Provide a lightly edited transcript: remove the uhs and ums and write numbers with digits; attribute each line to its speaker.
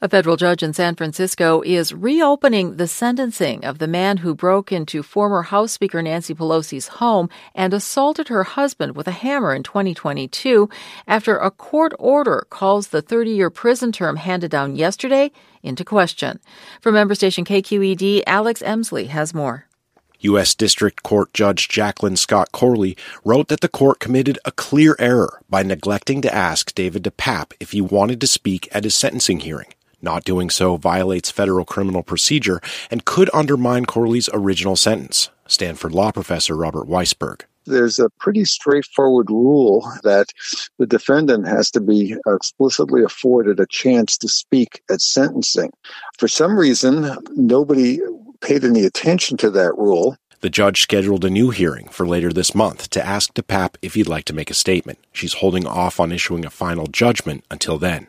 Speaker 1: A federal judge in San Francisco is reopening the sentencing of the man who broke into former House Speaker Nancy Pelosi's home and assaulted her husband with a hammer in 2022 after a court order calls the 30-year prison term handed down yesterday into question. From member station KQED, Alex Emsley has more.
Speaker 2: U.S. District Court Judge Jacqueline Scott Corley wrote that the court committed a clear error by neglecting to ask David DePape if he wanted to speak at his sentencing hearing. Not doing so violates federal criminal procedure and could undermine Corley's original sentence. Stanford law professor Robert Weisberg.
Speaker 3: There's a pretty straightforward rule that the defendant has to be explicitly afforded a chance to speak at sentencing. For some reason, nobody paid any attention to that rule.
Speaker 2: The judge scheduled a new hearing for later this month to ask DePape if he'd like to make a statement. She's holding off on issuing a final judgment until then.